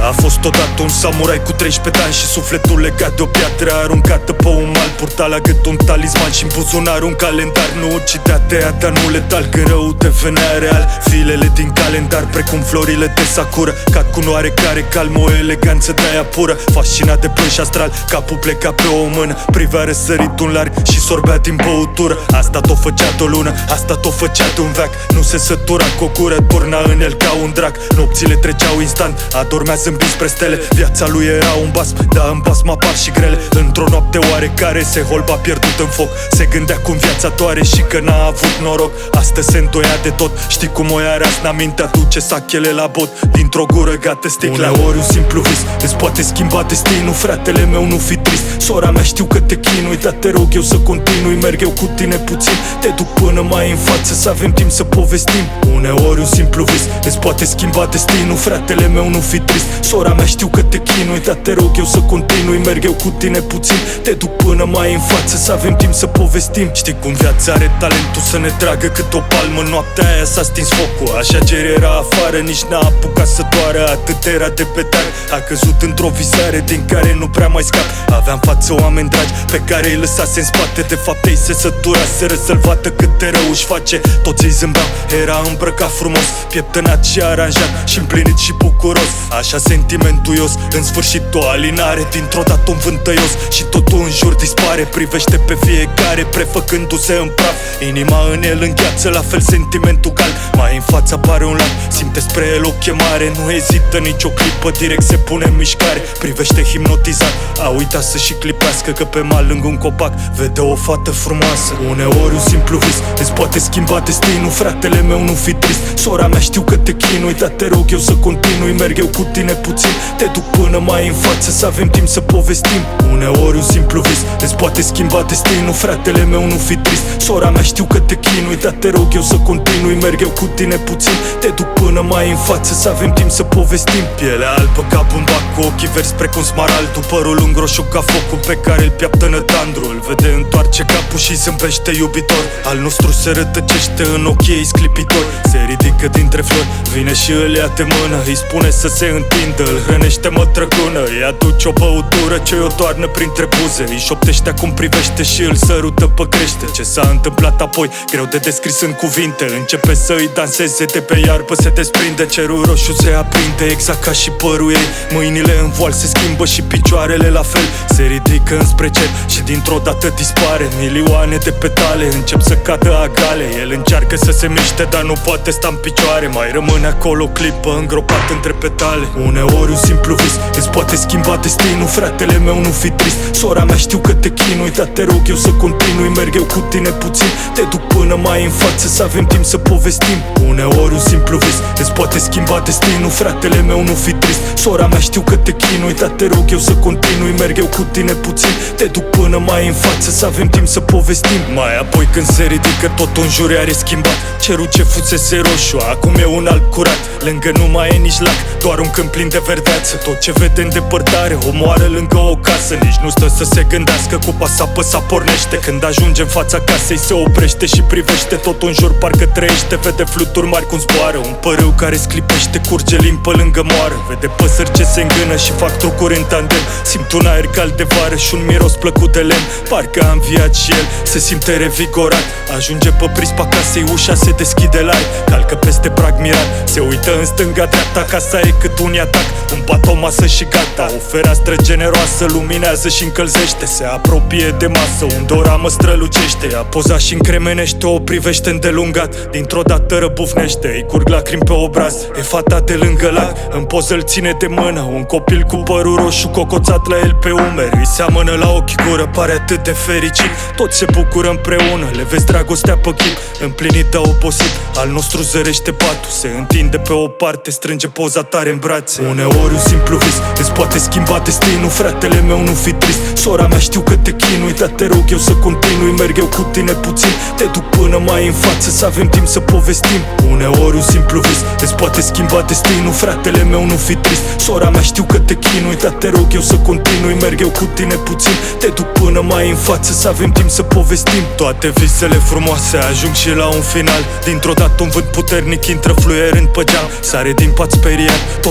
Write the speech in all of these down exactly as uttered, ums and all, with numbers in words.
A fost odată un samurai cu treisprezece ani și sufletul legat de o piatră aruncată pe un mal. Purta la gât un talisman și în buzunar un calendar. Nu ucidea tăia, dar nu letal, când rău devenea real. Filele din calendar, precum florile de sakura, cad cu oarecare calmă, o eleganță de-aia pură. Fascinat de plânși astral, capul pleca pe o mână, privea răsăritul larg și sorbea din băutură. Asta t-o făcea de o lună, asta t-o făcea de un veac. Nu se sătura cu o gură, turna în el ca un drac. Nopțile treceau instant, adormea zâmbind spre stele. Viața lui era un basm, dar în basm apar și grele. Într-o noapte oarecare se holba pierdut în foc. Se gândea cum viața doare și că n-a avut noroc. Astăzi se întoia de tot, știi cum o ia reasna mintea, duce sachele la bot. Dintr-o gură gata sticla. Uneori un simplu vis îți poate schimba destinul. Fratele meu, nu fi trist, sora mea știu că te chinui, dar te rog eu să continui. Merg eu cu tine puțin, te duc până mai în față, să avem timp să povestim. Uneori un simplu vis îți poate schimba destinul. Fratele meu, nu fi trist, sora mea știu că te chinui, dar te rog eu să continui. Merg eu cu tine puțin, te duc până mai în față, să avem timp să povestim. Știi cum viața are talentul să ne tragă cât o palmă. Noaptea aia s-a stins focul, așa ger era afară, nici n-a apucat să doară. Atât era de pe tare, a căzut într-o visare din care nu prea mai scap. Aveam față oameni dragi pe care îi lăsase în spate. De fapt ei se săturaseră să-l vadă cât de rău își face. Toți îi zâmbeau, era îmbrăcat frumos, pieptănat și aranjat și împlinit și bucuros. Așa sentimentuios, în sfârșit o alinare. Dintr-o dată un vânt tăios și totul în jur dispare. Privește pe fiecare prefăcându-se în praf, inima în el îngheață, la fel sentimentul cal. Mai în față apare un lac, simte spre el o chemare. Nu ezită nicio clipă, direct se pune în mișcare. Privește hipnotizat, a uitat să și clipească că pe mal lângă un copac vede o fată frumoasă. Uneori un simplu vis îți poate schimba destinul. Fratele meu, nu fi trist, sora mea știu că te chinui, dar te rog eu să continui. Merg eu cu tine puțin, te duc până mai în față, să avem timp să povestim. Uneori un simplu vis îți poate schimba destinul. Fratele meu, nu fi trist, sora mea știu că te chinui, dar te rog eu să continui. Merg eu cu tine puțin, te duc până mai în față, să avem timp să povestim. Pielea albă ca bumbac, cu ochii verzi precum smaraldul, părul lung roșu ca focul pe care îl piaptănă tandru. Îl vede, întoarce capul și zâmbește iubitor. Al nostru se rătăcește în ochii ei sclipitori. Se ridică dintre flori, vine și îl ia de mână, îi spune să se întindă, îl hrănește mătrăgună. Îi aduce o băutură ce o toarnă printre buze, îi șoptește acum privește și îl sărută pe crește. Ce s-a întâmplat apoi, greu de descris în cuvinte. Începe să îi danseze, de pe iarbă se desprinde. Cerul roșu se aprinde, exact ca și părul ei. Mâinile în voal se schimbă și picioarele la fel. Se ridică înspre cer și dintr-o dată dispare. Milioane de petale încep să cadă agale. El încearcă să se miște, dar nu poate sta în picioare. Mai rămâne acolo o clipă îngropat între petale. Uneori un simplu vis îți poate schimba destinul. Fratele meu, nu fi trist, sora mea știu că te chinui, dar te rog eu să continui. Merg eu cu tine puțin, te duc până mai în față, să avem timp să povestim. Uneori un simplu vis îți poate schimba destinul. Fratele meu, nu fi trist, sora mea știu că te chinui, dar te rog eu să continui. Merg eu cu tine puțin, te duc până mai în față, să avem timp să povestim. Mai apoi când se ridică totul în jur are schimbat. Cerul ce fusese roșu, acum e un alb curat. Lângă nu mai e nici lac, doar un câmp plin de verdeață. Tot ce vede în depărtare o moară lângă o casă. Nici nu stă să se gândească, cu pasapăsa pornește. Când ajunge în fața casei se oprește și privește tot în jur, parcă trăiește. Vede fluturi mari cum zboară, un părâu care sclipește, curge limpă lângă moară. Vede păsări ce se îngână și fac trucuri în tandem. Simt un aer cald de vară și un miros plăcut de lemn. Parcă a înviat și el, se simte revigorat. Ajunge pe prispa casei, ușa se deschide larg. Calcă peste prag mirat, se uită în stânga-dreapta. Casa e cât un atac, un pat, o masă și gata. O fereastră generoasă luminează și încălzește. Se apropie de masă, unde o ramă strălucește. A pozat și încremenește, o privește îndelungat. Dintr-o dată răbufnește, îi curg lacrimi pe obraz. E fata de lângă lac, în poză îl ține de mână. Un copil cu părul roșu cocoțat la el pe umeri. Îi seamănă la ochi gură, pare atât de fericit. Toți se bucură împreună, le vezi dragostea pe chip. Împlinit, dar obosit, al nostru zărește patul. Se întinde pe o parte, strânge poza tare în brațe. Uneori un simplu vis îți poate schimba destinul. Fratele meu, nu fi trist, sora mea știu că te chinui, dar te rog eu să continui. Merg eu cu tine puțin, te duc până mai în față, să avem timp să povestim. Uneori un simplu vis îți poate schimba destinul. Fratele meu, nu fi trist, sora mea știu că te chinui, dar te rog eu să continui. Merg eu cu tine puțin, te duc până mai în față, să avem timp să povestim. Toate visele frumoase ajung și la un final. Dintr-o dată un vânt puternic intră fluierând pe geam. Sare din pat speriat, tot un jur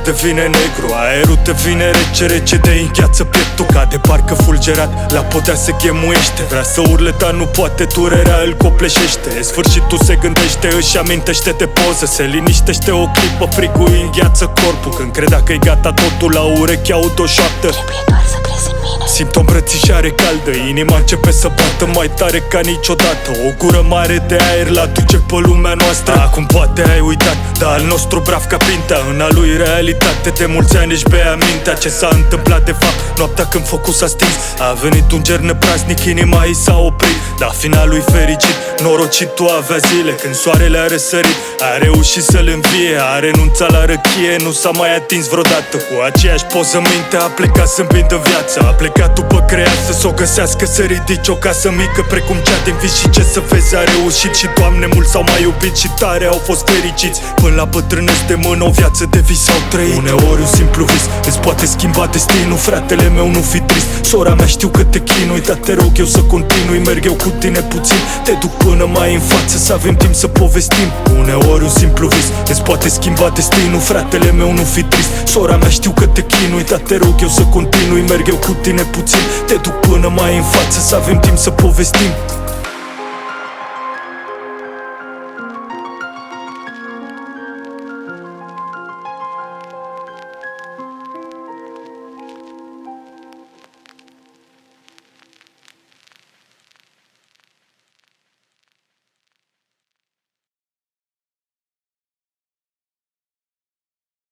devine negru, aerul devine rece, rece de îngheață pieptul. Cade parcă fulgerat, la podea se ghemuiește. Vrea să urle, dar nu poate, durerea îl copleșește. Sfârșitul se gândește, își amintește de poză. Se liniștește o clipă, frigul îi îngheață corpul. Când credea că-i gata totul, la urechi aud o șoaptă: trebuie doar să crezi în mine. simt o îmbrățișare caldă, inima începe să bată mai tare ca niciodată. O gură mare de aer la duce pe lumea noastră. Acum poate ai uitat, dar al nostru brav ca pintea. În a lui realitate, de mulți ani își bea mintea. Ce s-a întâmplat de fapt, noaptea când focul s-a stins. A venit un ger nepraznic, inima i s-a oprit. Dar finalul fericit, norocitul avea zile când soarele a răsărit. A reușit să-l învie, a renunțat la răchie. Nu s-a mai atins vreodată cu aceeași poză minte. A plecat zâmbind în viață, a plecat după creață să o găsească, să ridice o casă mică precum cea din vis. Și ce să vezi, a reușit și Doamne, mulți s-au mai iubit și tare au fost fericiți. Până la bătrânesc de mână o viață de vis au trăit. Uneori un simplu vis îți poate schimba destinul. Fratele meu, nu fi trist, sora mea, știu că te chinui, dar te rog eu să continui. Merg eu cu tine puțin, te duc până mai în față, să avem timp să povestim. Uneori un simplu vis îți poate schimba destinul. Fratele meu, nu fi trist, sora mea, știu că te chinui, dar te rog eu să continui. Merg eu cu tine puțin, te duc până mai în față, să avem timp să povestim.